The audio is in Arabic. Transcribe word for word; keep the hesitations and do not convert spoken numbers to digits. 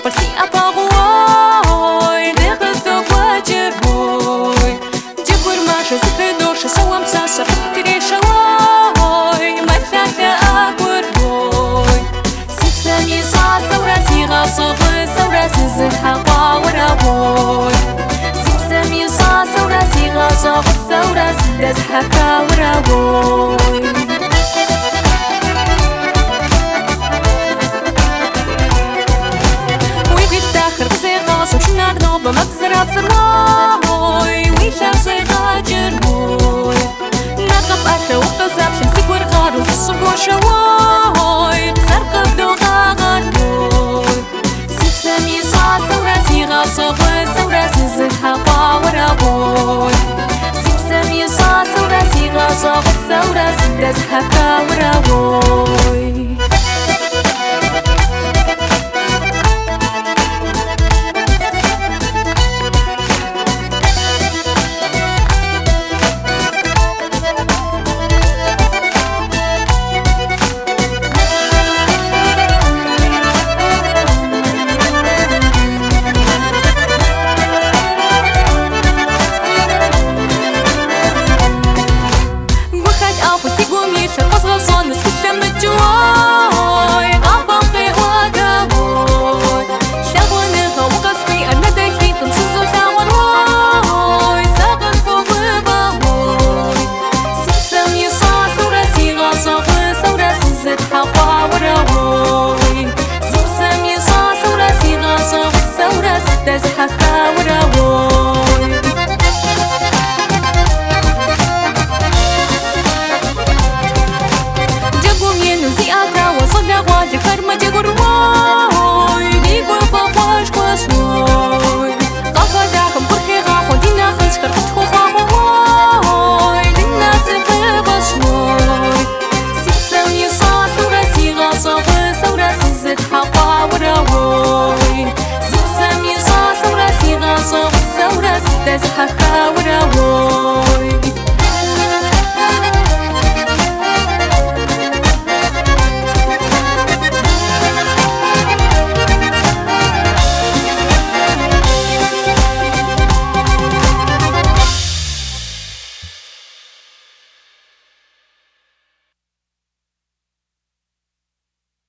برسي أبغوي دقست واجر بوي جبر ما شزك دورش سوام ساسر تري شواي ما ثاثة أقور بوي سيساني صاص وراسي غاصب سوراسي زحقا ورابوي سيساني صاص وراسي غاصب سوراسي دزحقا ورابوي شنارنو بمكسرات سرواي ويشاش غاجر بوي نقف أخي وقزاب شمسك ورغار وصشق وشواي بسرقب دو غاغر بوي سيسامي صاص وراسي غاصب سوراسي زحقا ورابوي سيسامي صاص وراسي غاصب سوراسي دزحقا ورابوي دزحقا وراوي جاقو مينو زيادة وصدق واجه فرما جاقو رواي ديقو فاقواش قواسوي قاقا داخم برخي غاقو دينا خلش كرفتخو خاقواي دينا سفر بشوي سيسامي صاص وراسي غاصب سوراسي زدحقا وراوي سيسامي صاص وراسي غاصب سوراسي دزحقا وراوي